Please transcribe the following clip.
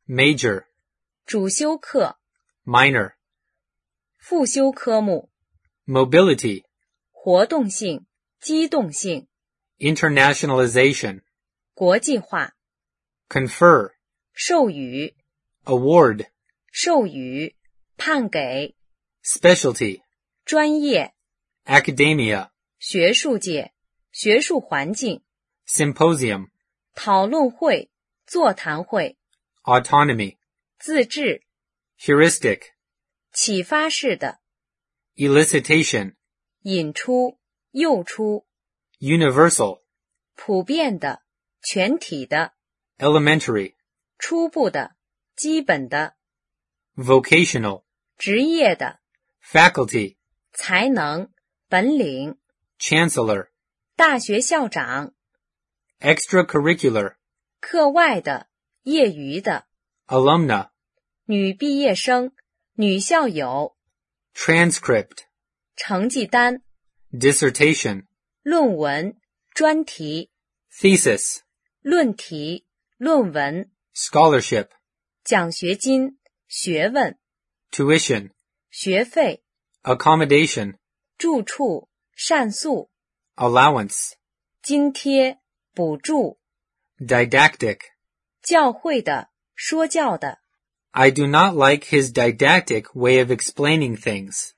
major, 主修课 minor, 副修科目 mobility, 活动性、机动性、 internationalization, 国际化、 confer, 授予、 award, 授予、判给、 specialty, 专业、 academia, 学术界、学术环境、 symposium, 讨论会、座谈会、 autonomy, 自治、 heuristic, 启发式的、 elicitation, 引出、诱出、 universal, 普遍的、全体的、 elementary, 初步的、基本的、 vocational, 职业的、 faculty, 才能、本领、 chancellor, 大学校长、 extracurricular, 课外的、业余的、 alumna, 女毕业生、女校友、 transcript, 成绩单、 dissertation, 论文、专题、 thesis, 论题、论文、 scholarship, 奖学金、学问、 tuition, 学费、 accommodation, 住处、膳宿、 allowance, 津贴、补助、 didactic. 教会的、说教的。 I do not like his didactic way of explaining things.